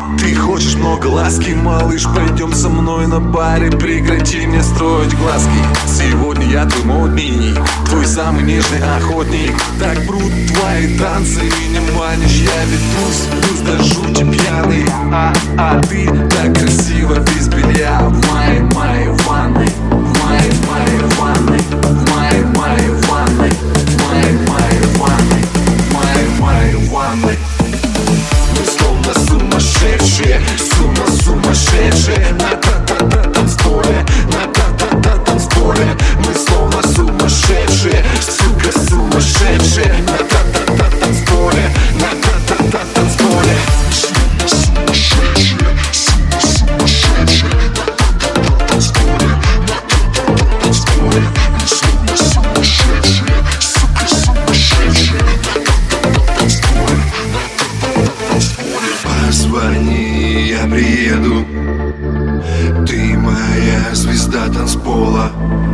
Ты хочешь много ласки, малыш, пойдем со мной на баре. Прекрати мне строить глазки. Сегодня я твой модный, твой самый нежный охотник. Так брут твои танцы, меня манишь, я ведусь до жути пьяный. А ты так красиво без белья в моей ванной, в моей ванной, в моей ванной, в моей ванной, в моей ванной. Мы словно сумасшедшие, сумасшедшие на танцполе, на танцполе. Мы словно сумасшедшие, сука, сумасшедшие на танцполе, на танцполе. Сумасшедшие, сумасшедшие на танцполе, на танцполе. Мы словно сумасшедшие, сука, сумасшедшие на танцполе. Позвони, я приеду. Ты моя звезда танцпола.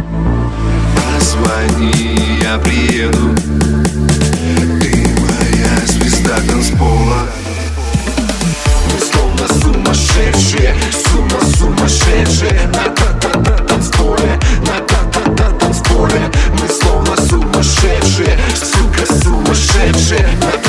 Позвони, я приеду. Ты моя звезда танцпола. Мы словно сумасшедшие, сумасшедшие на танцполе, на танцполе. Мы словно сумасшедшие, сука, сумасшедшие на